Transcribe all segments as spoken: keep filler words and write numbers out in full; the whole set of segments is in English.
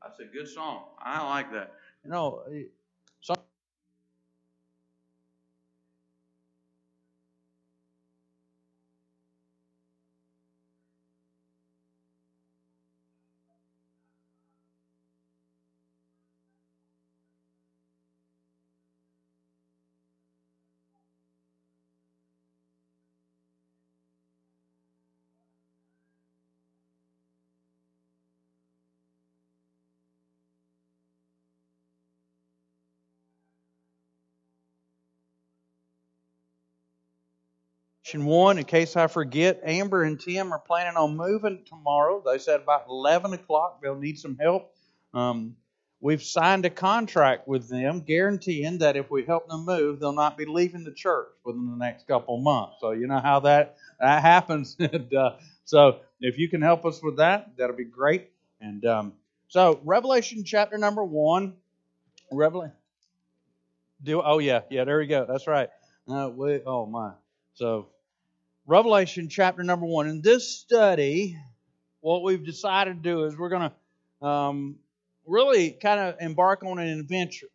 That's a good song. I like that. You know, some one, in case I forget, Amber and Tim are planning on moving tomorrow. They said about eleven o'clock they'll need some help. Um, we've signed a contract with them guaranteeing that if we help them move, they'll not be leaving the church within the next couple of months. So you know how that, that happens. and, uh, so if you can help us with that, that'll be great. And um, so Revelation chapter number one. Revelation. Do oh yeah yeah there we go. That's right. Uh, we, oh my. So Revelation chapter number one. In this study, what we've decided to do is we're going to um, really kind of embark on an adventure.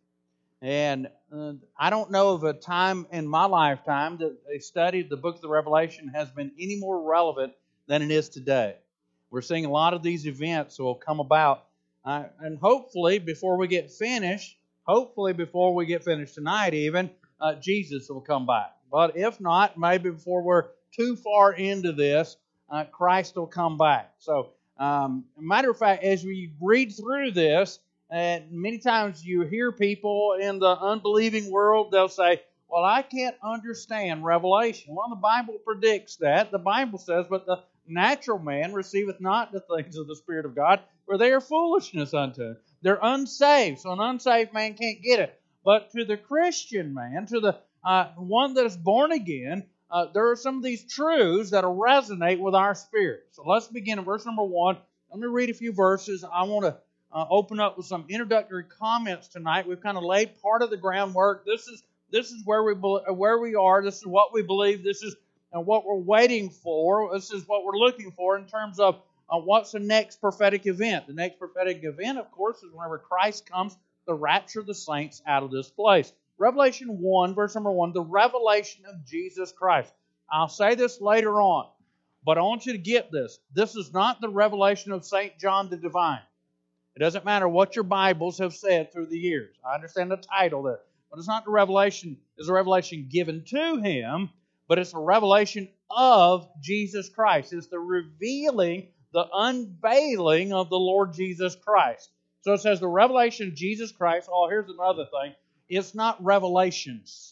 And uh, I don't know of a time in my lifetime that a study of the book of the Revelation has been any more relevant than it is today. We're seeing a lot of these events that will come about. Uh, and hopefully, before we get finished, hopefully before we get finished tonight even, uh, Jesus will come back. But if not, maybe before we're too far into this, uh, Christ will come back. So, um, matter of fact, as we read through this, and many times you hear people in the unbelieving world, they'll say, well, I can't understand Revelation. Well, the Bible predicts that. The Bible says, but the natural man receiveth not the things of the Spirit of God, for they are foolishness unto him. They're unsaved, so an unsaved man can't get it. But to the Christian man, to the uh, one that is born again, uh, there are some of these truths that will resonate with our spirit. So let's begin in verse number one. Let me read a few verses. I want to Uh, open up with some introductory comments tonight. We've kind of laid part of the groundwork. This is this is where we where we are. This is what we believe. This is uh, what we're waiting for. This is what we're looking for in terms of uh, what's the next prophetic event. The next prophetic event, of course, is whenever Christ comes to rapture the saints out of this place. Revelation one, verse number one, the revelation of Jesus Christ. I'll say this later on, but I want you to get this. This is not the revelation of Saint John the Divine. It doesn't matter what your Bibles have said through the years. I understand the title there. But it's not the revelation. It's a revelation given to him, but it's a revelation of Jesus Christ. It's the revealing, the unveiling of the Lord Jesus Christ. So it says the revelation of Jesus Christ. Oh, here's another thing. It's not revelations,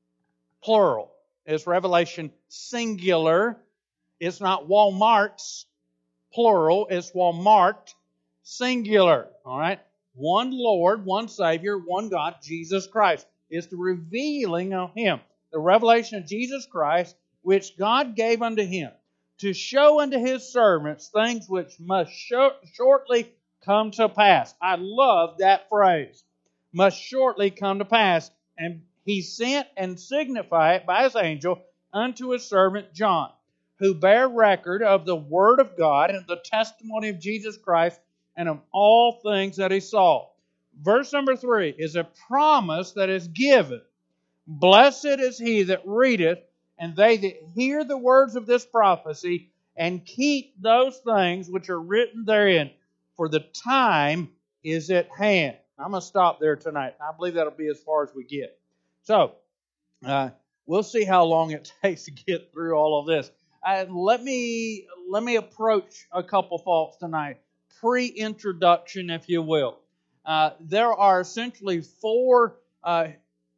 plural. It's revelation singular. It's not Walmart's, plural. It's Walmart, singular, all right? One Lord, one Savior, one God, Jesus Christ. It's the revealing of Him. The revelation of Jesus Christ, which God gave unto Him, to show unto His servants things which must shortly come to pass. I love that phrase. Must shortly come to pass. And He sent and signified it by His angel unto His servant John, who bare record of the Word of God and the testimony of Jesus Christ, and of all things that he saw. Verse number three is a promise that is given. Blessed is he that readeth, and they that hear the words of this prophecy, and keep those things which are written therein, for the time is at hand. I'm going to stop there tonight. I believe that'll be as far as we get. So, uh, we'll see how long it takes to get through all of this. Uh, let me let me approach a couple thoughts tonight. Pre-introduction, if you will. Uh, there are essentially four uh,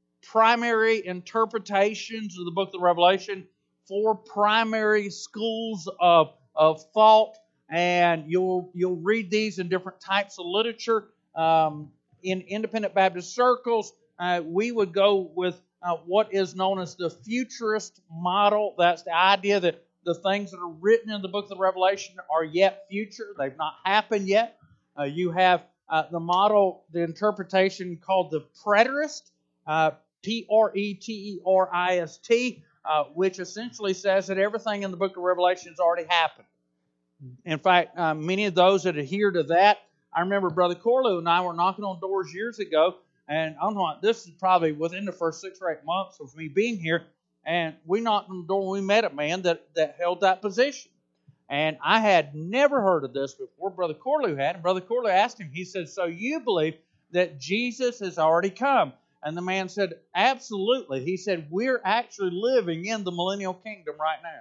primary interpretations of the book of the Revelation, four primary schools of, of thought, and you'll you'll read these in different types of literature. Um, in independent Baptist circles, uh, we would go with uh, what is known as the futurist model. That's the idea that the things that are written in the book of the Revelation are yet future. They've not happened yet. Uh, you have uh, the model, the interpretation called the preterist, uh, P R E T E R I S T, uh, which essentially says that everything in the book of Revelation has already happened. In fact, uh, many of those that adhere to that I remember Brother Corlew and I were knocking on doors years ago, and I'm not, this is probably within the first six or eight months of me being here, and we knocked on the door and we met a man that, that held that position. And I had never heard of this before. Brother Corlew had, and Brother Corlew asked him, he said, so you believe that Jesus has already come? And the man said, absolutely. He said, we're actually living in the millennial kingdom right now.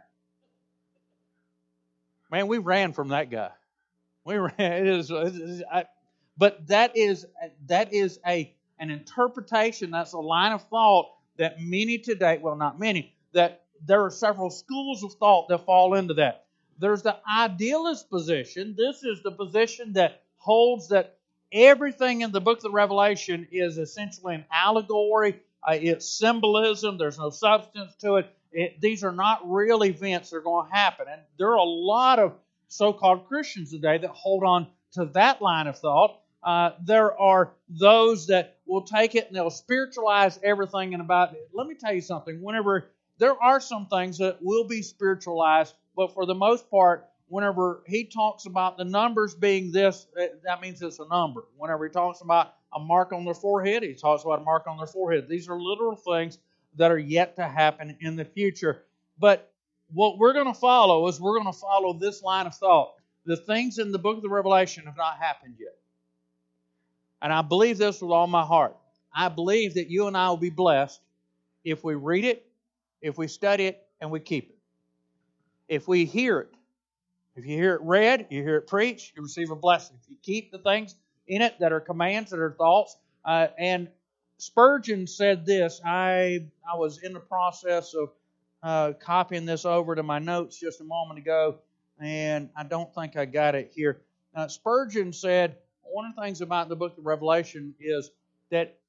Man, we ran from that guy. We ran. It is, it is, I, but that is that is a an interpretation. That's a line of thought that many today, well, not many, that there are several schools of thought that fall into that. There's the idealist position. This is the position that holds that everything in the book of the Revelation is essentially an allegory. Uh, it's symbolism. There's no substance to it. It. These are not real events that are going to happen. And there are a lot of so-called Christians today that hold on to that line of thought. Uh, there are those that will take it and they'll spiritualize everything. And about it. Let me tell you something. Whenever there are some things that will be spiritualized, but for the most part, whenever he talks about the numbers being this, that means it's a number. Whenever he talks about a mark on their forehead, he talks about a mark on their forehead. These are literal things that are yet to happen in the future. But what we're going to follow is we're going to follow this line of thought. The things in the book of the Revelation have not happened yet. And I believe this with all my heart. I believe that you and I will be blessed if we read it, if we study it, and we keep it. If we hear it, if you hear it read, you hear it preached, you receive a blessing. If you keep the things in it that are commands, that are thoughts. Uh, and Spurgeon said this. I I was in the process of uh, copying this over to my notes just a moment ago, and I don't think I got it here. Uh, Spurgeon said, one of the things about the book of Revelation is that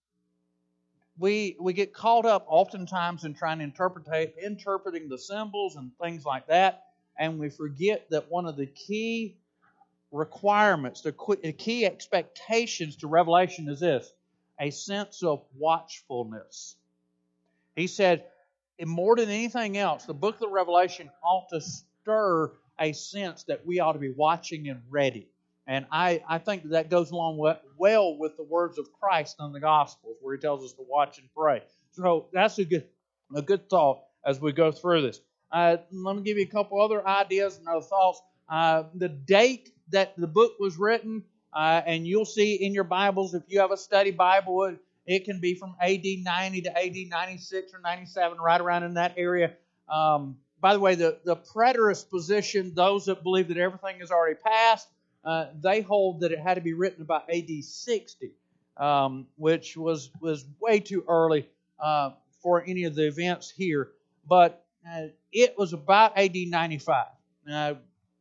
we we get caught up oftentimes in trying to interpret interpreting the symbols and things like that, and we forget that one of the key requirements, the key expectations to Revelation is this: a sense of watchfulness. He said, more than anything else, the book of the Revelation ought to stir a sense that we ought to be watching and ready. And I, I think that, that goes along with, well with the words of Christ in the Gospels, where He tells us to watch and pray. So that's a good a good thought as we go through this. Uh, let me give you a couple other ideas and other thoughts. Uh, the date that the book was written, uh, and you'll see in your Bibles, if you have a study Bible, it, it can be from A D ninety to A D ninety-six or ninety-seven, right around in that area. Um, by the way, the, the preterist position, those that believe that everything is already passed, uh, they hold that it had to be written about A D sixty, um, which was, was way too early uh, for any of the events here. But uh, it was about A D ninety-five. Uh,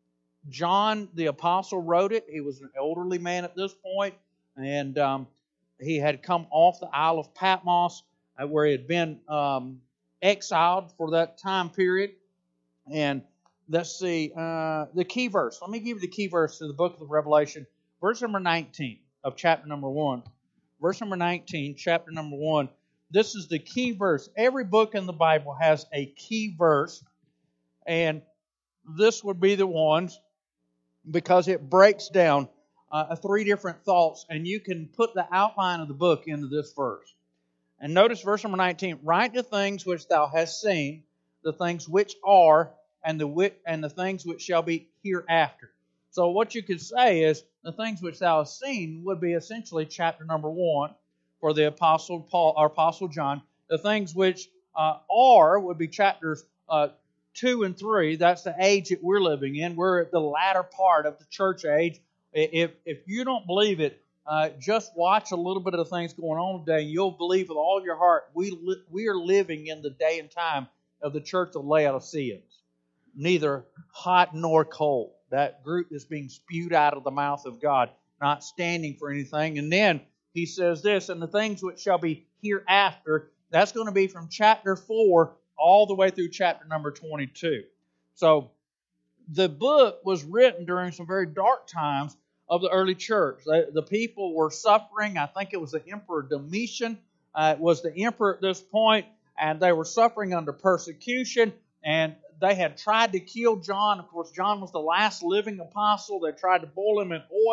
John the Apostle wrote it. He was an elderly man at this point, and um, he had come off the Isle of Patmos, uh, where he had been um, exiled for that time period. And let's see, uh, the key verse. Let me give you the key verse to the book of the Revelation. Verse number nineteen of chapter number one. Verse number nineteen, chapter number one. This is the key verse. Every book in the Bible has a key verse, and this would be the ones because it breaks down uh, three different thoughts, and you can put the outline of the book into this verse. And notice verse number nineteen, write the things which thou hast seen, the things which are, and the and the things which shall be hereafter. So what you could say is, the things which thou hast seen would be essentially chapter number one for the Apostle Paul or Apostle John. The things which uh, are would be chapters uh, two and three. That's the age that we're living in. We're at the latter part of the church age. If if you don't believe it, uh, just watch a little bit of the things going on today, and you'll believe with all your heart we li- we are living in the day and time of the church of Laodiceans. Neither hot nor cold. That group is being spewed out of the mouth of God, not standing for anything. And then he says this, and the things which shall be hereafter, that's going to be from chapter four all the way through chapter number twenty-two. So the book was written during some very dark times of the early church. The, the people were suffering. I think it was the Emperor Domitian uh, was the emperor at this point, and they were suffering under persecution, and they had tried to kill John. Of course, John was the last living apostle. They tried to boil him in oil.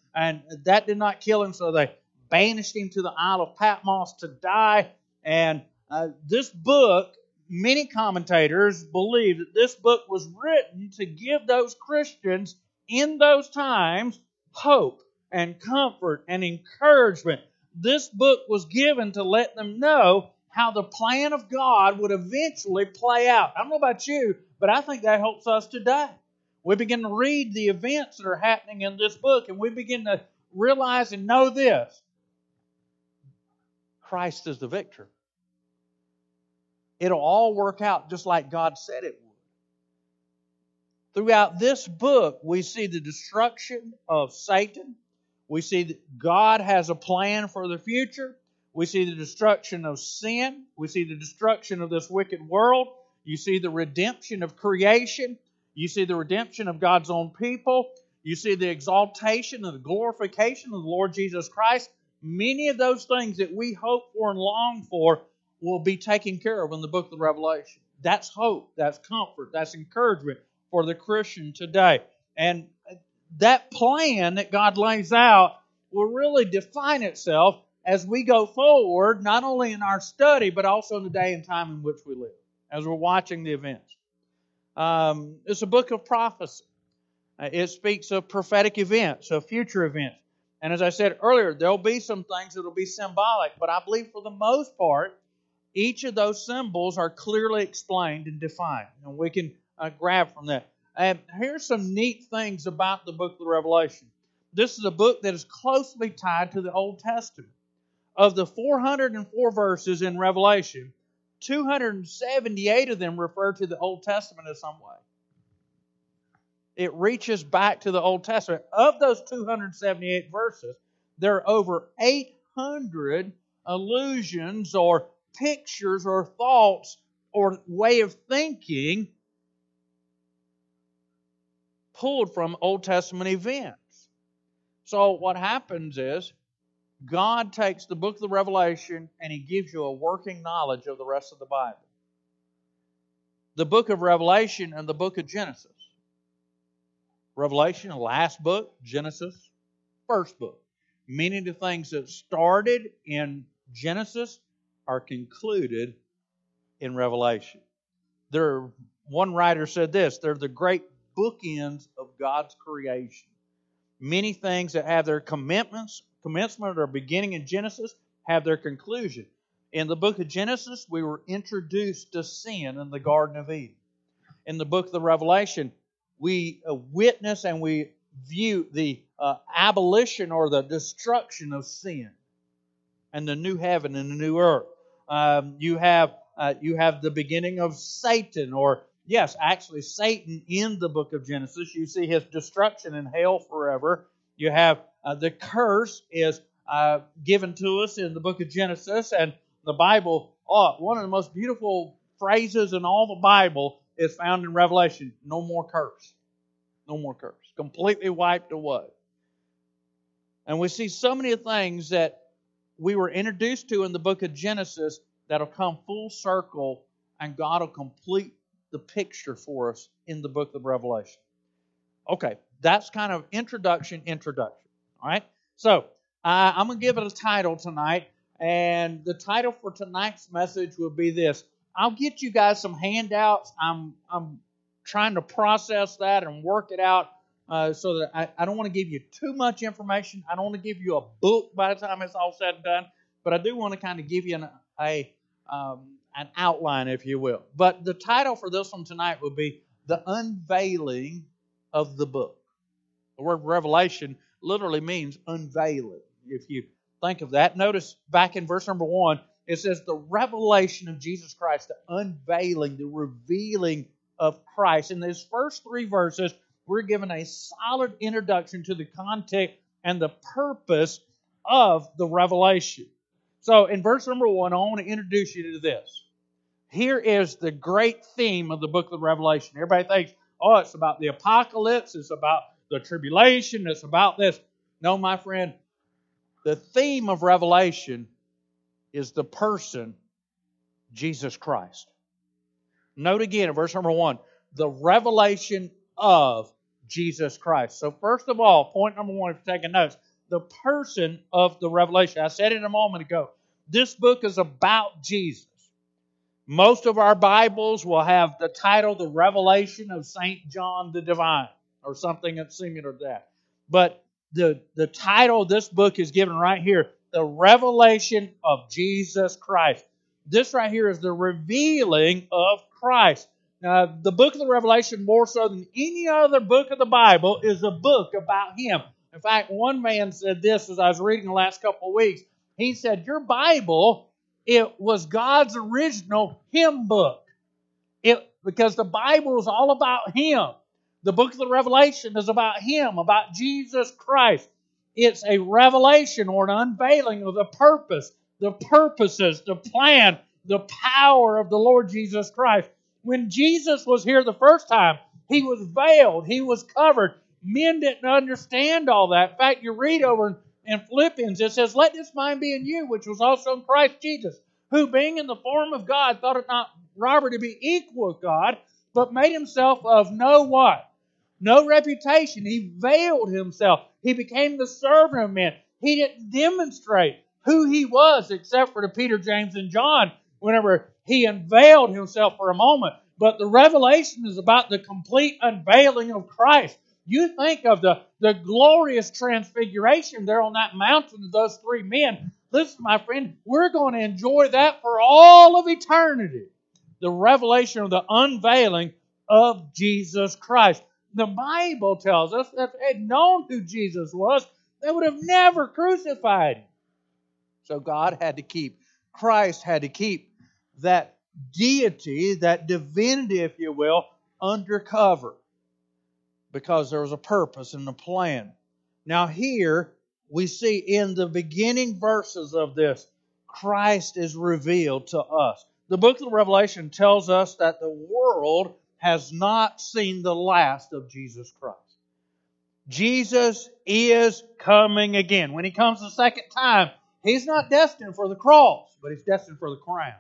and that did not kill him, so they banished him to the Isle of Patmos to die. And uh, this book, many commentators believe that this book was written to give those Christians in those times hope and comfort and encouragement. This book was given to let them know how the plan of God would eventually play out. I don't know about you, but I think that helps us today. We begin to read the events that are happening in this book, and we begin to realize and know this: Christ is the victor. It'll all work out just like God said it would. Throughout this book, we see the destruction of Satan. We see that God has a plan for the future. We see the destruction of sin. We see the destruction of this wicked world. You see the redemption of creation. You see the redemption of God's own people. You see the exaltation and the glorification of the Lord Jesus Christ. Many of those things that we hope for and long for will be taken care of in the book of the Revelation. That's hope. That's comfort. That's encouragement for the Christian today. And that plan that God lays out will really define itself as we go forward, not only in our study, but also in the day and time in which we live, as we're watching the events. Um, it's a book of prophecy. It speaks of prophetic events, of future events. And as I said earlier, there'll be some things that will be symbolic, but I believe for the most part, each of those symbols are clearly explained and defined. And we can uh, grab from that. And here's some neat things about the book of the Revelation. This is a book that is closely tied to the Old Testament. Of the four hundred four verses in Revelation, two hundred seventy-eight of them refer to the Old Testament in some way. It reaches back to the Old Testament. Of those two hundred seventy-eight verses, there are over eight hundred allusions or pictures or thoughts or way of thinking pulled from Old Testament events. So what happens is God takes the book of the Revelation and He gives you a working knowledge of the rest of the Bible. The book of Revelation and the book of Genesis. Revelation, the last book. Genesis, first book. Many of the things that started in Genesis are concluded in Revelation. There, one writer said this: they're the great bookends of God's creation. Many things that have their commencements, commencement or beginning in Genesis have their conclusion. In the book of Genesis, we were introduced to sin in the Garden of Eden. In the book of the Revelation, we witness and we view the uh, abolition or the destruction of sin and the new heaven and the new earth. Um, you have uh, you have the beginning of Satan, or yes, actually Satan in the book of Genesis. You see his destruction in hell forever. You have uh, the curse is uh, given to us in the book of Genesis, and the Bible. Oh, one of the most beautiful phrases in all the Bible is found in Revelation: no more curse. No more curse. Completely wiped away. And we see so many things that we were introduced to in the book of Genesis that'll come full circle, and God will complete the picture for us in the book of Revelation. Okay, that's kind of introduction, introduction. All right? So, uh, I'm going to give it a title tonight, and the title for tonight's message will be this. I'll get you guys some handouts. I'm I'm trying to process that and work it out uh, so that I, I don't want to give you too much information. I don't want to give you a book by the time it's all said and done, but I do want to kind of give you an, a um, an outline, if you will. But the title for this one tonight will be The Unveiling of the Book. The word Revelation literally means unveiling. If you think of that, notice back in verse number one, it says the revelation of Jesus Christ, the unveiling, the revealing of Christ. In these first three verses, we're given a solid introduction to the context and the purpose of the revelation. So in verse number one, I want to introduce you to this. Here is the great theme of the book of Revelation. Everybody thinks, oh, it's about the apocalypse, it's about the tribulation, it's about this. No, my friend, the theme of Revelation is the person, Jesus Christ. Note again in verse number one, the revelation of Jesus Christ. So first of all, point number one, if you're taking notes, the person of the Revelation. I said it a moment ago. This book is about Jesus. Most of our Bibles will have the title, The Revelation of Saint John the Divine, or something that's similar to that. But the, the title of this book is given right here, The Revelation of Jesus Christ. This right here is the revealing of Christ. Now, the book of the Revelation, more so than any other book of the Bible, is a book about Him. In fact, one man said this as I was reading the last couple of weeks. He said, your Bible, it was God's original hymn book. It, because the Bible is all about Him. The book of the Revelation is about Him, about Jesus Christ. It's a revelation or an unveiling of the purpose, the purposes, the plan, the power of the Lord Jesus Christ. When Jesus was here the first time, He was veiled, He was covered. Men didn't understand all that. In fact, you read over in, in Philippians, it says, let this mind be in you, which was also in Christ Jesus, who being in the form of God, thought it not robbery to be equal with God, but made Himself of no what? No reputation. He veiled Himself. He became the servant of men. He didn't demonstrate who He was except for to Peter, James, and John whenever He unveiled Himself for a moment. But the revelation is about the complete unveiling of Christ. You think of the, the glorious transfiguration there on that mountain of those three men. Listen, my friend, we're going to enjoy that for all of eternity. The revelation of the unveiling of Jesus Christ. The Bible tells us that if they had known who Jesus was, they would have never crucified Him. So God had to keep, Christ had to keep that deity, that divinity, if you will, undercover. Because there was a purpose and a plan. Now here, we see in the beginning verses of this, Christ is revealed to us. The book of Revelation tells us that the world has not seen the last of Jesus Christ. Jesus is coming again. When He comes the second time, He's not destined for the cross, but He's destined for the crown.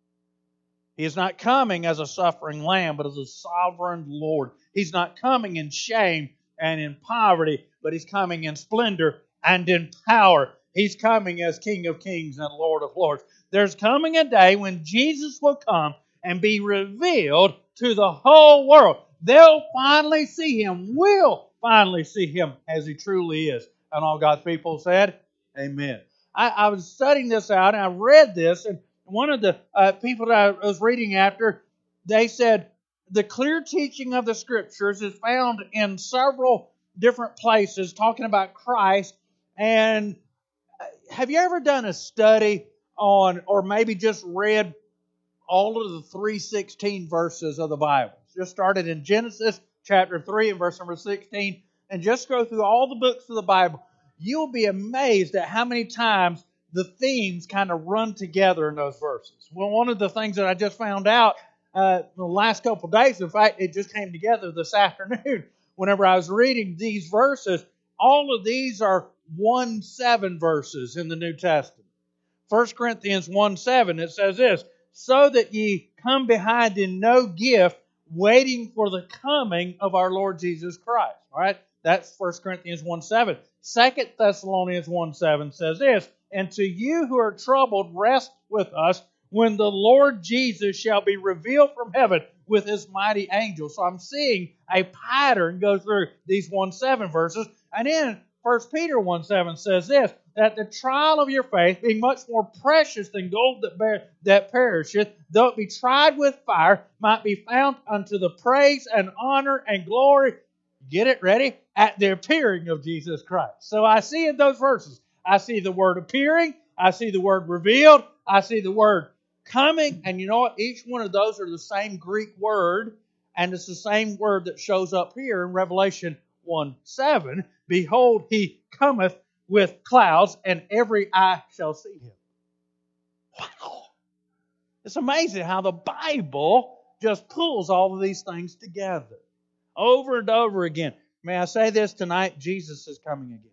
He is not coming as a suffering lamb, but as a sovereign Lord. He's not coming in shame and in poverty, but He's coming in splendor and in power. He's coming as King of kings and Lord of lords. There's coming a day when Jesus will come and be revealed to the whole world. They'll finally see Him, will finally see Him as He truly is. And all God's people said, amen. I, I was studying this out and I read this, and one of the uh, people that I was reading after, they said, the clear teaching of the Scriptures is found in several different places talking about Christ. And have you ever done a study on, or maybe just read all of the three sixteen verses of the Bible? Just started in Genesis chapter three and verse number sixteen, and just go through all the books of the Bible. You'll be amazed at how many times the themes kind of run together in those verses. Well, one of the things that I just found out uh, the last couple of days, in fact, it just came together this afternoon whenever I was reading these verses. All of these are one seven verses in the New Testament. First Corinthians one seven, it says this, so that ye come behind in no gift, waiting for the coming of our Lord Jesus Christ. All right, that's First Corinthians one seven. Second Thessalonians one seven says this, and to you who are troubled, rest with us when the Lord Jesus shall be revealed from heaven with His mighty angels. So I'm seeing a pattern go through these one seven verses. And then First Peter one seven says this, that the trial of your faith, being much more precious than gold that, bear, that perisheth, though it be tried with fire, might be found unto the praise and honor and glory, get it ready, at the appearing of Jesus Christ. So I see in those verses, I see the word appearing, I see the word revealed, I see the word coming, and you know what? Each one of those are the same Greek word, and it's the same word that shows up here in Revelation one seven. Behold, He cometh with clouds, and every eye shall see Him. Wow! It's amazing how the Bible just pulls all of these things together. Over and over again. May I say this tonight? Jesus is coming again.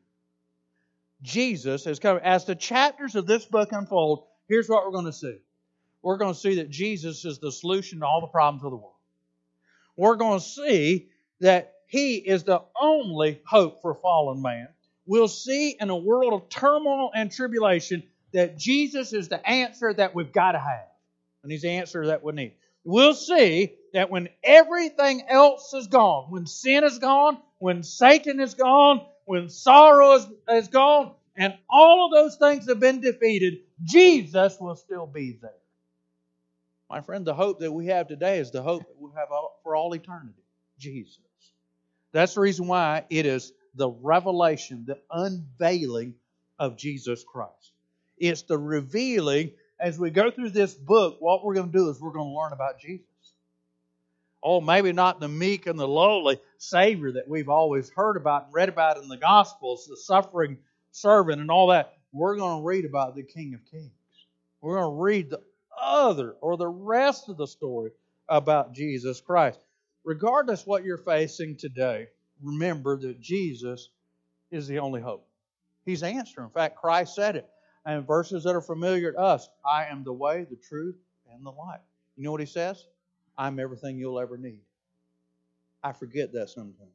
Jesus is coming. As the chapters of this book unfold, here's what we're going to see. We're going to see that Jesus is the solution to all the problems of the world. We're going to see that He is the only hope for fallen man. We'll see in a world of turmoil and tribulation that Jesus is the answer that we've got to have. And He's the answer that we need. We'll see that when everything else is gone, when sin is gone, when Satan is gone, when sorrow is, is gone, and all of those things have been defeated, Jesus will still be there. My friend, the hope that we have today is the hope that we'll have for all eternity. Jesus. That's the reason why it is the revelation, the unveiling of Jesus Christ. It's the revealing. As we go through this book, what we're going to do is we're going to learn about Jesus. Oh, maybe not the meek and the lowly Savior that we've always heard about and read about in the Gospels, the suffering servant and all that. We're going to read about the King of Kings. We're going to read the other or the rest of the story about Jesus Christ. Regardless what you're facing today, remember that Jesus is the only hope. He's the answer. In fact, Christ said it. And verses that are familiar to us, I am the way, the truth, and the life. You know what He says? I'm everything you'll ever need. I forget that sometimes.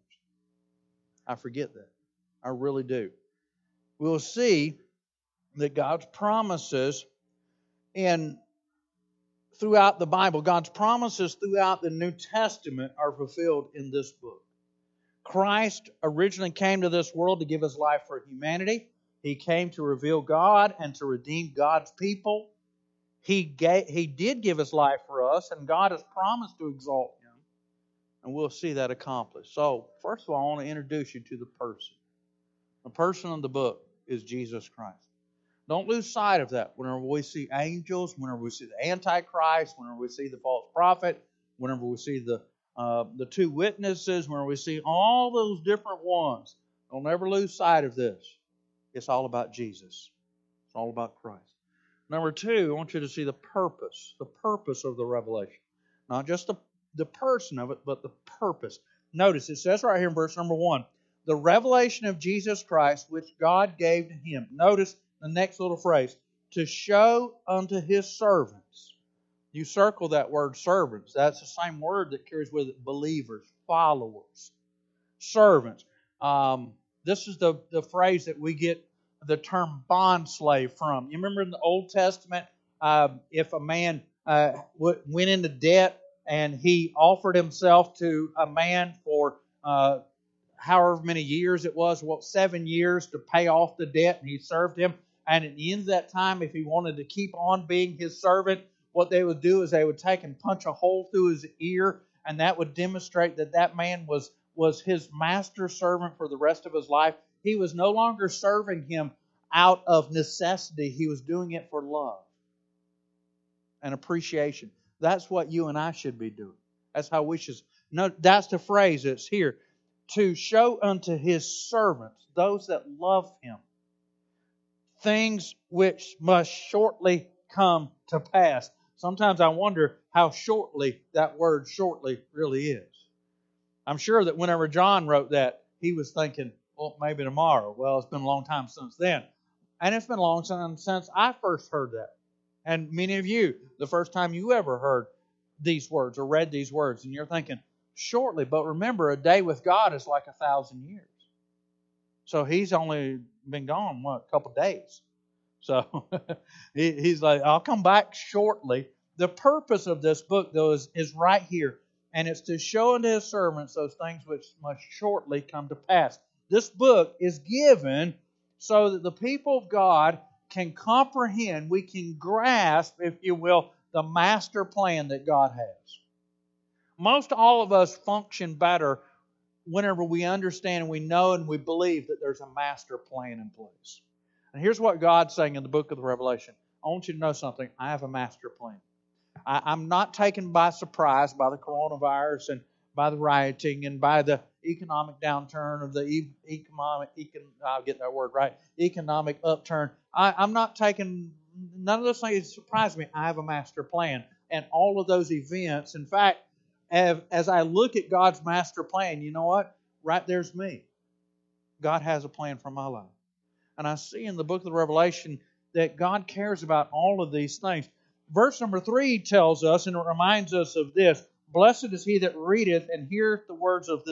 I forget that. I really do. We'll see that God's promises in throughout the Bible, God's promises throughout the New Testament are fulfilled in this book. Christ originally came to this world to give His life for humanity. He came to reveal God and to redeem God's people. He gave, He did give His life for us, and God has promised to exalt Him. And we'll see that accomplished. So, first of all, I want to introduce you to the person. The person in the book is Jesus Christ. Don't lose sight of that. Whenever we see angels, whenever we see the Antichrist, whenever we see the false prophet, whenever we see the uh, the two witnesses, whenever we see all those different ones, don't ever lose sight of this. It's all about Jesus. It's all about Christ. Number two, I want you to see the purpose, the purpose of the revelation. Not just the, the person of it, but the purpose. Notice, it says right here in verse number one, the revelation of Jesus Christ, which God gave to Him. Notice the next little phrase, to show unto His servants. You circle that word servants. That's the same word that carries with it believers, followers, servants. Um, this is the, the phrase that we get the term bond slave from. You remember in the Old Testament, uh, if a man uh, w- went into debt and he offered himself to a man for uh, however many years it was, what, seven years to pay off the debt, and he served him. And at the end of that time, if he wanted to keep on being his servant, what they would do is they would take and punch a hole through his ear, and that would demonstrate that that man was, was his master servant for the rest of his life. He was no longer serving him out of necessity. He was doing it for love and appreciation. That's what you and I should be doing. That's how we should. No, that's the phrase that's here. To show unto His servants, those that love Him, things which must shortly come to pass. Sometimes I wonder how shortly that word shortly really is. I'm sure that whenever John wrote that, he was thinking, well, maybe tomorrow. Well, it's been a long time since then. And it's been a long time since I first heard that. And many of you, the first time you ever heard these words or read these words, and you're thinking, shortly. But remember, a day with God is like a thousand years. So He's only been gone, what, a couple days. So He's like, I'll come back shortly. The purpose of this book, though, is, is right here. And it's to show unto His servants those things which must shortly come to pass. This book is given so that the people of God can comprehend, we can grasp, if you will, the master plan that God has. Most all of us function better whenever we understand and we know and we believe that there's a master plan in place. And here's what God's saying in the book of the Revelation. I want you to know something. I have a master plan. I, I'm not taken by surprise by the coronavirus and by the rioting and by the economic downturn or the e- economic, econ, I'll get that word right, economic upturn. I, I'm not taken, none of those things surprise me. I have a master plan. And all of those events, in fact, as, as I look at God's master plan, you know what? Right there's me. God has a plan for my life. And I see in the book of the Revelation that God cares about all of these things. Verse number three tells us, and it reminds us of this, blessed is he that readeth and heareth the words of this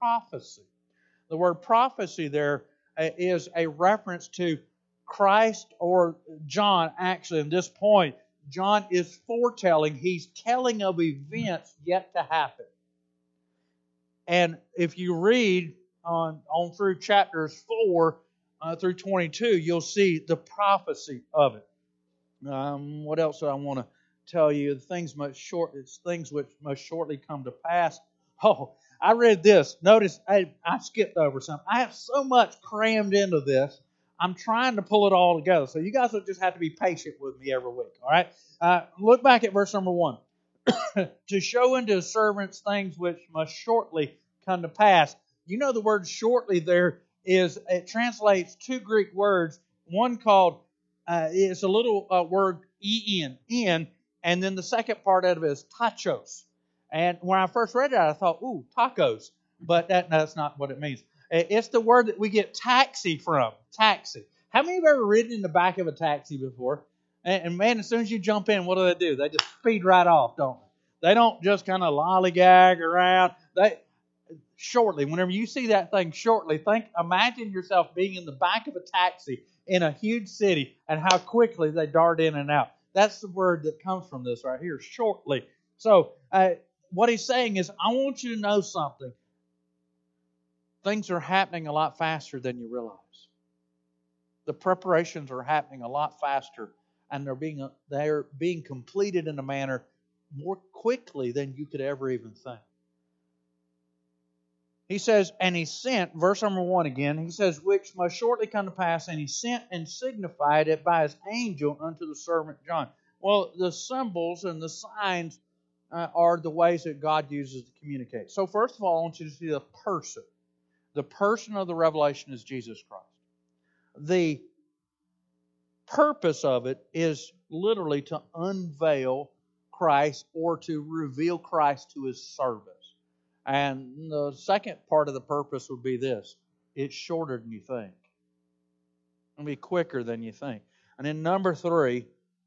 prophecy. The word prophecy there is a reference to Christ, or John, actually, at this point, John is foretelling. He's telling of events yet to happen. And if you read on, on through chapters four uh, through twenty-two, you'll see the prophecy of it. Um, what else do I want to tell you? Things much short, it's things which must shortly come to pass. Oh, I read this. Notice I, I skipped over something. I have so much crammed into this. I'm trying to pull it all together. So you guys will just have to be patient with me every week. All right. Uh, look back at verse number one. To show unto his servants things which must shortly come to pass. You know the word shortly there is, it translates two Greek words. One called, uh, it's a little uh, word en, in, and then the second part of it is tachos. And when I first read it, I thought, ooh, tacos. But that, that's not what it means. It's the word that we get taxi from, taxi. How many of you have ever ridden in the back of a taxi before? And, and man, as soon as you jump in, what do they do? They just speed right off, don't they? They don't just kind of lollygag around. They shortly, whenever you see that thing shortly, think, imagine yourself being in the back of a taxi in a huge city and how quickly they dart in and out. That's the word that comes from this right here, shortly. So uh, what he's saying is, I want you to know something. Things are happening a lot faster than you realize. The preparations are happening a lot faster, and they're being they're being completed in a manner more quickly than you could ever even think. He says, and he sent, verse number one again, he says, which must shortly come to pass, and he sent and signified it by his angel unto the servant John. Well, the symbols and the signs uh, are the ways that God uses to communicate. So first of all, I want you to see the person. The person of the revelation is Jesus Christ. The purpose of it is literally to unveil Christ or to reveal Christ to his servants. And the second part of the purpose would be this. It's shorter than you think. It'll be quicker than you think. And then number three,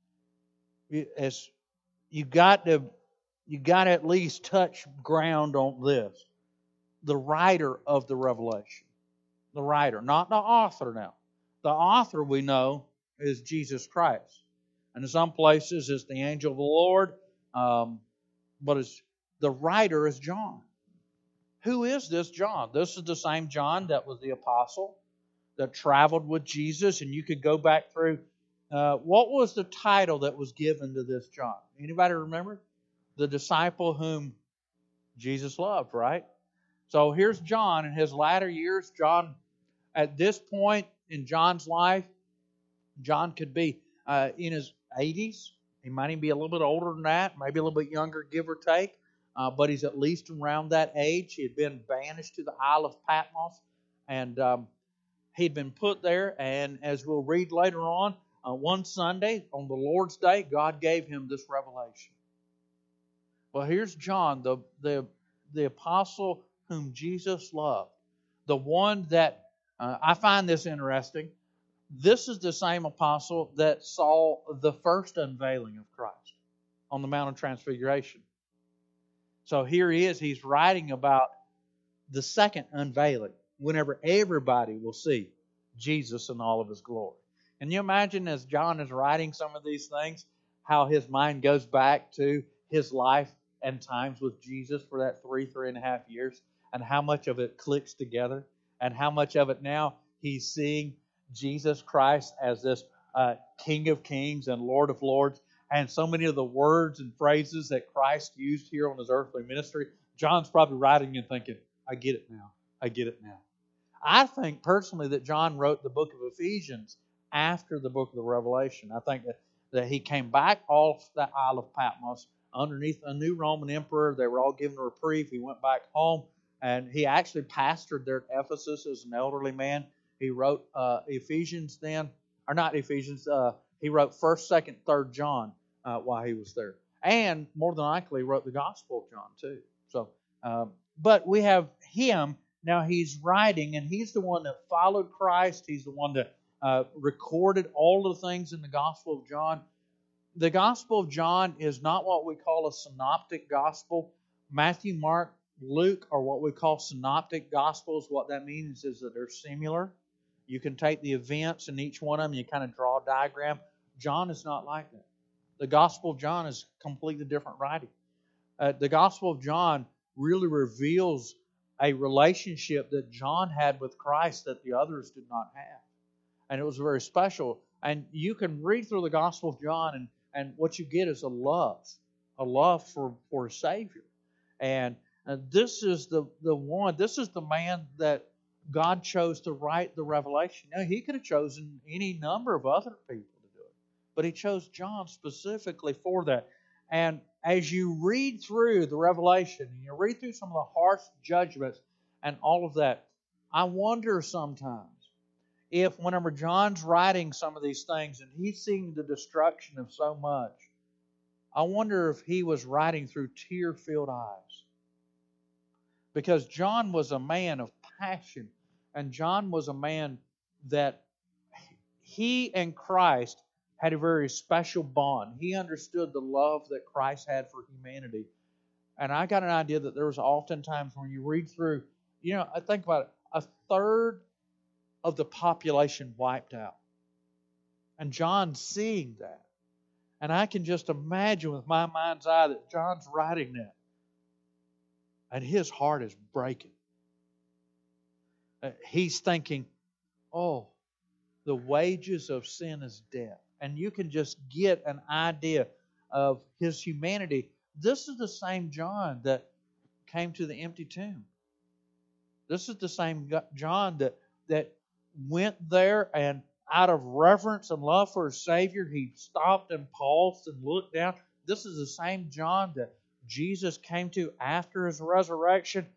is you got to you got to at least touch ground on this. The writer of the revelation. The writer, not the author now. The author, we know, is Jesus Christ. And in some places it's the angel of the Lord, um, but it's, the writer is John. Who is this John? This is the same John that was the apostle that traveled with Jesus. And you could go back through, uh, what was the title that was given to this John? Anybody remember? The disciple whom Jesus loved, right? So here's John in his latter years. John, at this point in John's life, John could be uh, in his eighties. He might even be a little bit older than that, maybe a little bit younger, give or take. Uh, but he's at least around that age. He had been banished to the Isle of Patmos, and um, he'd been put there. And as we'll read later on, uh, one Sunday, on the Lord's Day, God gave him this revelation. Well, here's John, the the the apostle whom Jesus loved. The one that, uh, I find this interesting. This is the same apostle that saw the first unveiling of Christ on the Mount of Transfiguration. So here he is, he's writing about the second unveiling, whenever everybody will see Jesus in all of his glory. Can you imagine as John is writing some of these things, how his mind goes back to his life and times with Jesus for that three, three and a half years, and how much of it clicks together, and how much of it now he's seeing Jesus Christ as this uh, King of Kings and Lord of Lords, and so many of the words and phrases that Christ used here on his earthly ministry. John's probably writing and thinking, I get it now. I get it now. I think personally that John wrote the book of Ephesians after the book of the Revelation. I think that, that he came back off the Isle of Patmos underneath a new Roman emperor. They were all given a reprieve. He went back home, and he actually pastored there at Ephesus as an elderly man. He wrote uh, Ephesians then, or not Ephesians, uh, he wrote first, second, third John uh, while he was there. And more than likely wrote the Gospel of John too. So, uh, but we have him, now he's writing, and he's the one that followed Christ. He's the one that uh, recorded all the things in the Gospel of John. The Gospel of John is not what we call a synoptic gospel. Matthew, Mark, Luke are what we call synoptic gospels. What that means is that they're similar. You can take the events in each one of them, you kind of draw a diagram. John is not like that. The Gospel of John is completely different writing. Uh, the Gospel of John really reveals a relationship that John had with Christ that the others did not have. And it was very special. And you can read through the Gospel of John, and, and what you get is a love, a love for, for a Savior. And, and this is the, the one, this is the man that God chose to write the Revelation. Now, He could have chosen any number of other people to do it, but He chose John specifically for that. And as you read through the Revelation, and you read through some of the harsh judgments and all of that, I wonder sometimes if whenever John's writing some of these things and he's seeing the destruction of so much, I wonder if he was writing through tear-filled eyes. Because John was a man of passion, and John was a man that he and Christ had a very special bond. He understood the love that Christ had for humanity. And I got an idea that there was oftentimes when you read through, you know, I think about it, a third of the population wiped out. And John's seeing that. And I can just imagine with my mind's eye that John's writing that. And his heart is breaking. Uh, he's thinking, oh, the wages of sin is death. And you can just get an idea of his humanity. This is the same John that came to the empty tomb. This is the same John that, that went there, and out of reverence and love for his Savior, he stopped and paused and looked down. This is the same John that Jesus came to after his resurrection.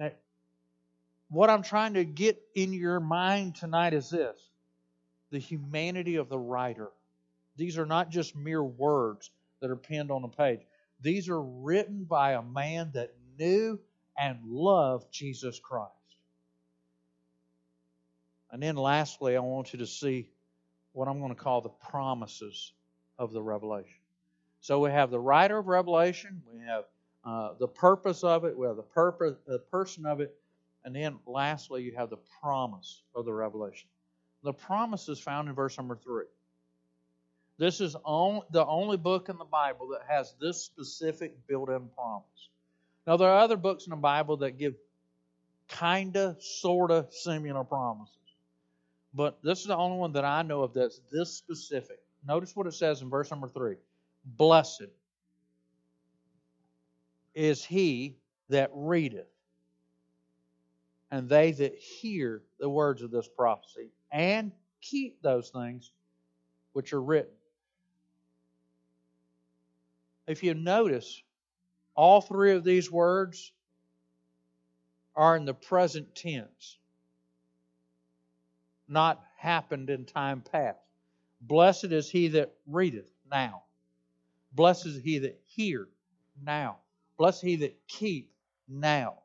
What I'm trying to get in your mind tonight is this: the humanity of the writer. These are not just mere words that are penned on a page. These are written by a man that knew and loved Jesus Christ. And then lastly, I want you to see what I'm going to call the promises of the Revelation. So we have the writer of Revelation, we have uh, the purpose of it, we have the purpose, the person of it, and then lastly, you have the promise of the Revelation. The promise is found in verse number three. This is on, the only book in the Bible that has this specific built-in promise. Now, there are other books in the Bible that give kinda, sorta, similar promises. But this is the only one that I know of that's this specific. Notice what it says in verse number three. Blessed is he that readeth, and they that hear the words of this prophecy, and keep those things which are written. If you notice, all three of these words are in the present tense, not happened in time past. Blessed is he that readeth now. Blessed is he that hear now. Blessed is he that keep now.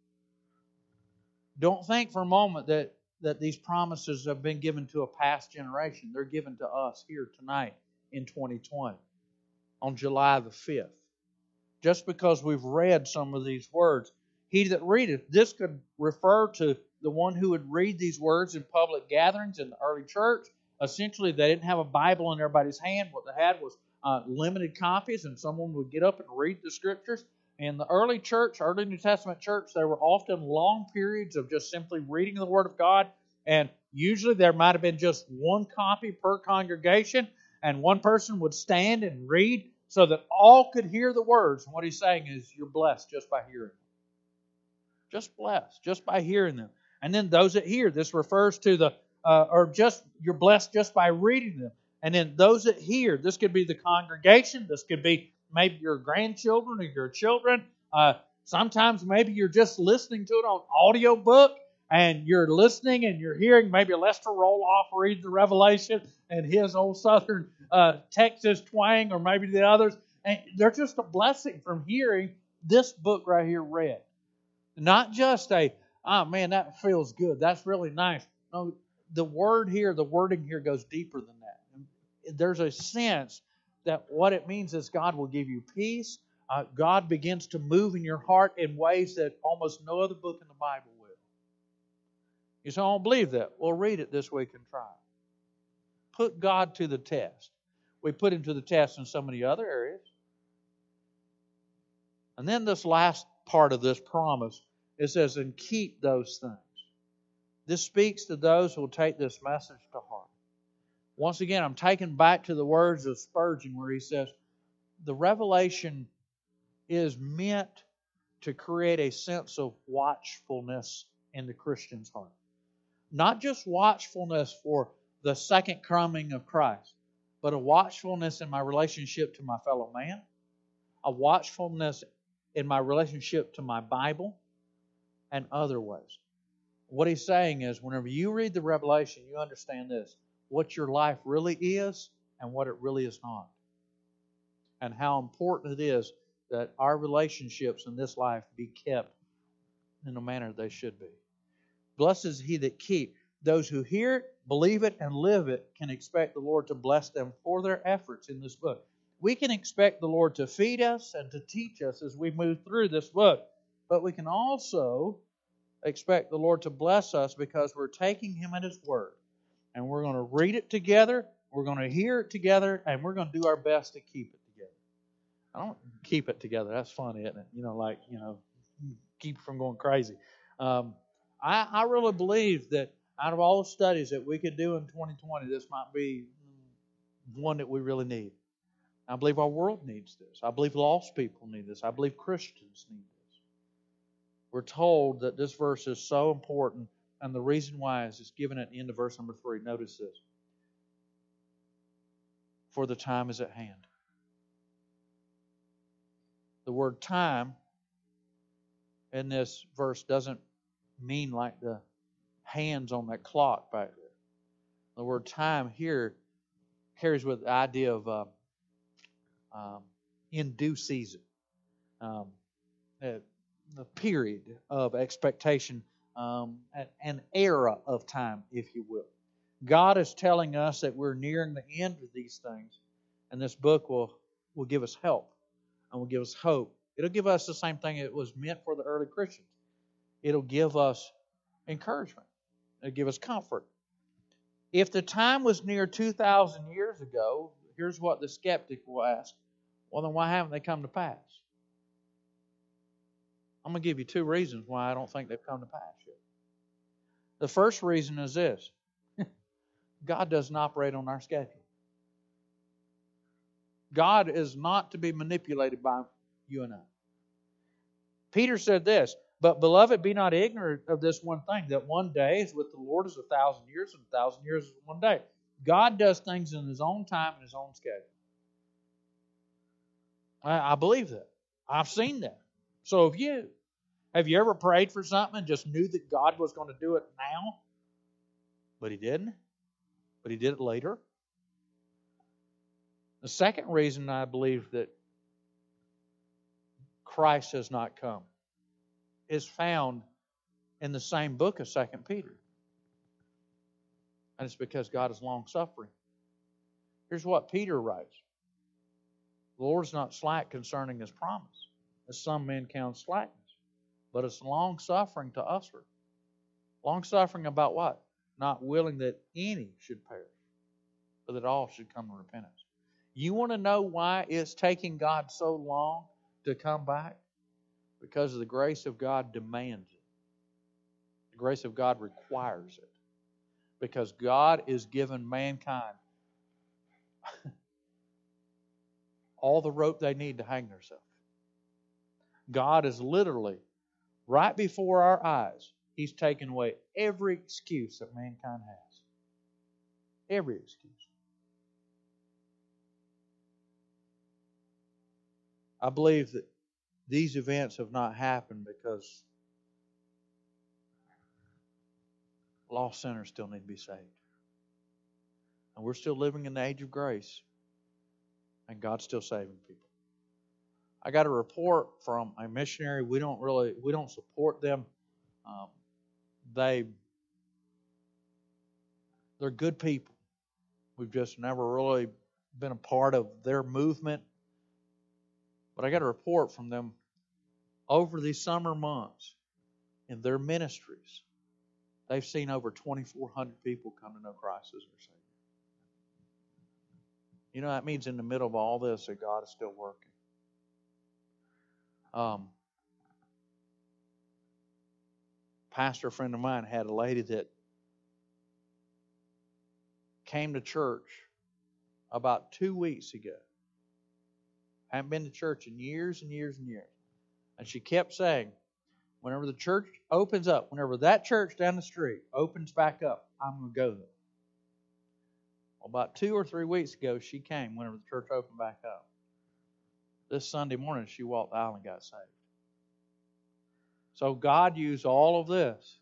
Don't think for a moment that, that these promises have been given to a past generation. They're given to us here tonight in twenty twenty, on July the fifth. Just because we've read some of these words, he that readeth, this could refer to the one who would read these words in public gatherings in the early church. Essentially, they didn't have a Bible in everybody's hand. What they had was uh, limited copies, and someone would get up and read the Scriptures. In the early church, early New Testament church, there were often long periods of just simply reading the Word of God, and usually there might have been just one copy per congregation, and one person would stand and read so that all could hear the words. And what he's saying is, you're blessed just by hearing them. Just blessed, just by hearing them. And then those that hear, this refers to the, uh, or just, you're blessed just by reading them. And then those that hear, this could be the congregation, this could be maybe your grandchildren or your children. Uh, sometimes maybe you're just listening to it on audio book, and you're listening and you're hearing maybe Lester Roloff read the Revelation and his old Southern uh, Texas twang, or maybe the others. And they're just a blessing from hearing this book right here read. Not just a, oh man, that feels good, that's really nice. No, the word here, the wording here goes deeper than that. There's a sense that what it means is God will give you peace. uh, God begins to move in your heart in ways that almost no other book in the Bible will. You say, I don't believe that. Well, read it this week and try it. Put God to the test. We put Him to the test in so many other areas. And then this last part of this promise, it says, and keep those things. This speaks to those who will take this message to heart. Once again, I'm taken back to the words of Spurgeon where he says, the revelation is meant to create a sense of watchfulness in the Christian's heart. Not just watchfulness for the second coming of Christ, but a watchfulness in my relationship to my fellow man, a watchfulness in my relationship to my Bible, and other ways. What he's saying is, whenever you read the Revelation, you understand this, what your life really is and what it really is not. And how important it is that our relationships in this life be kept in the manner they should be. Blessed is he that keep. Those who hear it, believe it, and live it can expect the Lord to bless them for their efforts in this book. We can expect the Lord to feed us and to teach us as we move through this book. But we can also expect the Lord to bless us because we're taking Him at His word. And we're going to read it together, we're going to hear it together, and we're going to do our best to keep it together. I don't keep it together. That's funny, isn't it? You know, like, you know, keep from going crazy. Um, I, I really believe that out of all the studies that we could do in twenty twenty, this might be one that we really need. I believe our world needs this. I believe lost people need this. I believe Christians need this. We're told that this verse is so important, and the reason why is it's given at the end of verse number three. Notice this. For the time is at hand. The word time in this verse doesn't mean like the hands on that clock back there. The word time here carries with the idea of uh, um, in due season. Um, a, a period of expectation, um, an era of time, if you will. God is telling us that we're nearing the end of these things, and this book will, will give us help and will give us hope. It'll give us the same thing it was meant for the early Christians. It'll give us encouragement. It'll give us comfort. If the time was near two thousand years ago, here's what the skeptic will ask. Well, then why haven't they come to pass? I'm going to give you two reasons why I don't think they've come to pass yet. The first reason is this. God doesn't operate on our schedule. God is not to be manipulated by you and I. Peter said this, but beloved, be not ignorant of this one thing, that one day is with the Lord as a thousand years, and a thousand years is one day. God does things in His own time and His own schedule. I, I believe that. I've seen that. So have you. Have you ever prayed for something and just knew that God was going to do it now? But He didn't. But He did it later. The second reason I believe that Christ has not come is found in the same book of Second Peter. And it's because God is long-suffering. Here's what Peter writes. The Lord's not slack concerning His promise, as some men count slackness, but it's long-suffering to usward. Long-suffering about what? Not willing that any should perish, but that all should come to repentance. You want to know why it's taking God so long to come back? Because the grace of God demands it. The grace of God requires it. Because God is giving mankind all the rope they need to hang themselves. God is literally, right before our eyes, He's taken away every excuse that mankind has. Every excuse. I believe that these events have not happened because lost sinners still need to be saved. And we're still living in the age of grace. And God's still saving people. I got a report from a missionary. We don't really, we don't support them. Um, they, they're good people. We've just never really been a part of their movement. But I got a report from them over these summer months in their ministries. They've seen over twenty-four hundred people come to know Christ as their Savior. You know, that means in the middle of all this that God is still working. Um, pastor friend of mine had a lady that came to church about two weeks ago. Hadn't been to church in years and years and years. And she kept saying, whenever the church opens up, whenever that church down the street opens back up, I'm going to go there. Well, about two or three weeks ago, she came whenever the church opened back up. This Sunday morning, she walked the aisle and got saved. So God used all of this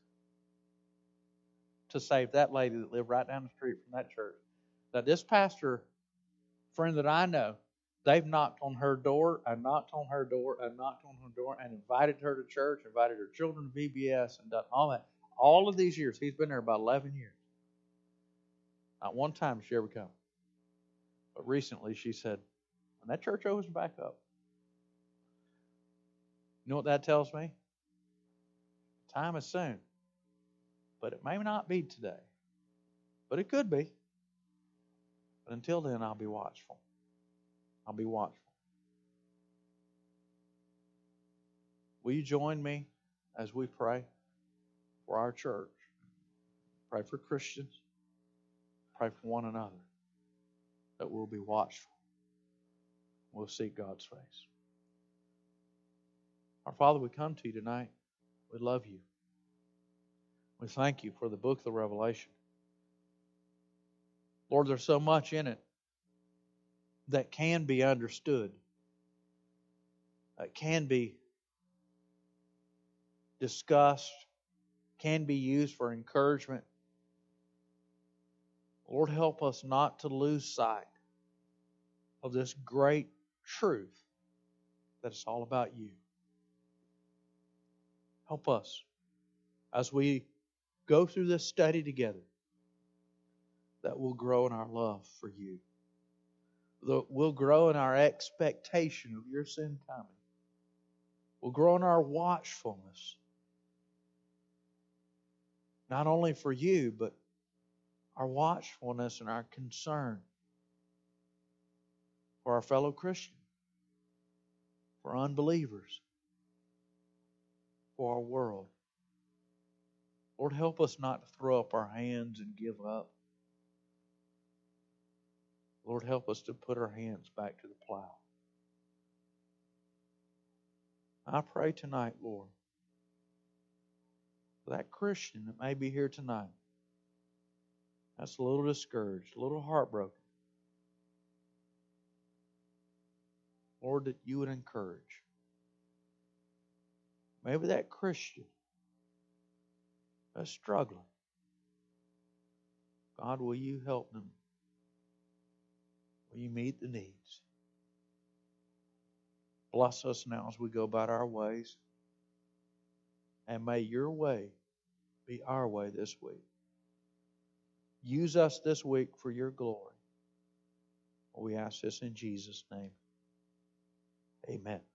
to save that lady that lived right down the street from that church. Now, this pastor friend that I know, they've knocked on her door and knocked on her door and knocked on her door and invited her to church, invited her children to V B S and done all that. All of these years, he's been there about eleven years. Not one time did she ever come. But recently she said, when that church opens back up, you know what that tells me? Time is soon. But it may not be today. But it could be. But until then, I'll be watchful. I'll be watchful. Will you join me as we pray for our church? Pray for Christians. Pray for one another. That we'll be watchful. We'll seek God's face. Our Father, we come to you tonight. We love you. We thank you for the book of the Revelation. Lord, there's so much in it that can be understood, that can be discussed, can be used for encouragement. Lord, help us not to lose sight of this great truth that it's all about you. Help us as we go through this study together, that we'll grow in our love for you. That we'll grow in our expectation of your soon coming. We'll grow in our watchfulness. Not only for you, but our watchfulness and our concern for our fellow Christians, for unbelievers, for our world. Lord, help us not to throw up our hands and give up. Lord, help us to put our hands back to the plow. I pray tonight, Lord, for that Christian that may be here tonight that's a little discouraged, a little heartbroken. Lord, that you would encourage. Maybe that Christian that's struggling. God, will you help them? Will you meet the needs? Bless us now as we go about our ways. And may your way be our way this week. Use us this week for your glory. We ask this in Jesus' name. Amen.